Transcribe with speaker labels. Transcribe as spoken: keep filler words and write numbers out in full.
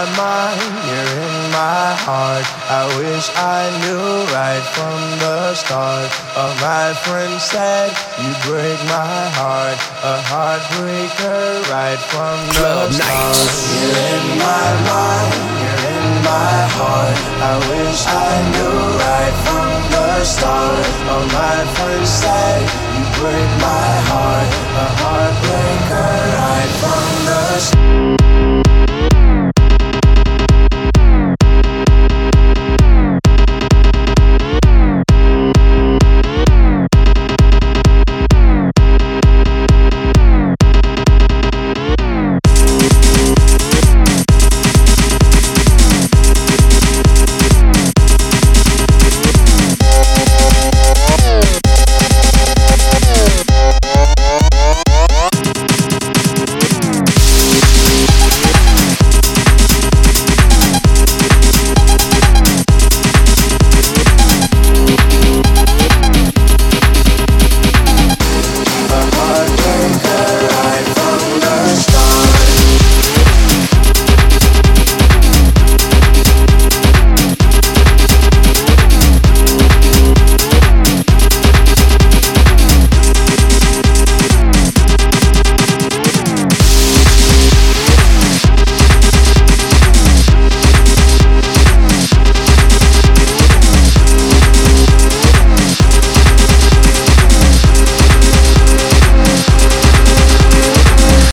Speaker 1: mind, you're in my heart. I wish I knew right from the start. But my friend said you break my heart, a heartbreaker right from
Speaker 2: Club
Speaker 1: the start.
Speaker 2: Nights.
Speaker 1: You're in my mind, you're in my heart. I wish I knew right from the start. But my friend said you break my heart, a heartbreaker right from the start.